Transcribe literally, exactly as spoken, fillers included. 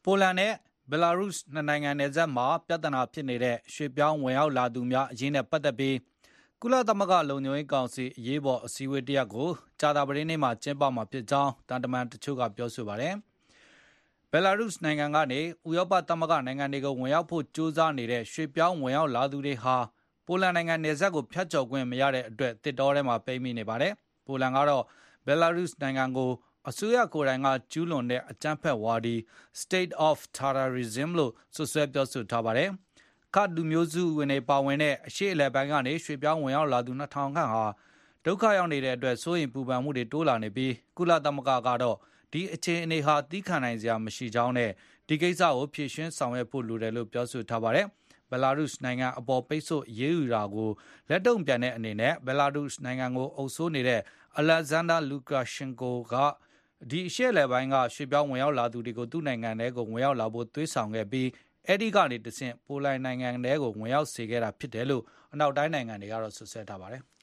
ပိုလန်နဲ့ဘယ်လာရုစ်နှစ်နိုင်ငံနယ်စပ်မှာပြဿနာဖြစ်နေတဲ့ရွှေ့ပြောင်းဝင်ရောက်လာသူများအရေးနဲ့ပတ်သက်ပြီးကုလသမဂ္ဂလုံခြုံရေးကောင်စီအရေးပေါ်အစည်းအဝေးတရပ်ကိုကြာသပတေးနေ့မှာကျင်းပမှာဖြစ်ကြောင်းတန်တမန်တချို့ကပြောဆိုပါတယ်။ဘယ်လာရုစ်နိုင်ငံကနေဥရောပသမဂ္ဂနိုင်ငံတွေကိုဝင်ရောက်ဖို့ကြိုးစားနေတဲ့ရွှေ့ပြောင်းဝင်ရောက်လာသူတွေဟာပိုလန်နိုင်ငံနယ်စပ်ကိုဖြတ်ကျော်ခွင့်မရတဲ့အတွက်တစ်တောထဲမှာပိတ်မိနေပါတယ်။ပိုလန်ကတော့ဘယ်လာရုစ်နိုင်ငံကိုအစိုးရကိုယ်တိုင်ကကျူးလွန်တဲ့အကြမ်းဖက်ဝါဒီ State of Terrorism လို့ဆွဆွဲပြောဆိုထားပါတယ်။ခါလူမျိုးစုဝင်တွေပါဝင်တဲ့အရှေ့အလယ်ပိုင်းကနေရွှေ့ပြောင်းဝင်ရောက်လာသူနှစ်ထောင်ခန့်ဟာဒုက္ခရောက်နေတဲ့အတွက်စိုးရိမ်ပူပန်မှုတွေတိုးလာနေပြီးကုလသမဂ္ဂကတော့ဒီအခြေအနေဟာသီးခံနိုင်စရာမရှိကြောင်းနဲ့ဒီကိစ္စကိုဖြေရှင်းဆောင်ရွက်ဖို့လိုတယ်လို့ပြောဆိုထားပါတယ်။ဘယ်လာရုစ်နိုင်ငံအပေါ်ပိတ်ဆို့ရေးယူတာကိုလက်တုံ့ပြန်တဲ့အနေနဲ့ဘယ်လာရုစ်နိုင်ငံကိုအုပ်စိုးနေတဲ့အလက်ဇန်ဒါလူကာရှင်ကိုကဒီအရှေ့အလယ်ပိုင်းကရွှေ့ပြောင်းဝင်ရောက်လာသူတွေကိုသူ့နိုင်ငံထဲကိုဝင်ရောက်လာဖို့သွေးဆောင်ခဲ့ပြီးအဲ့ဒီကနေတဆင့်ပိုလန်နိုင်ငံထဲကိုဝင်ရောက်စေခဲ့တာဖြစ်တယ်လို့အနောက်တိုင်းနိုင်ငံတွေကတော့ဆွဆွဲထားပါတယ်။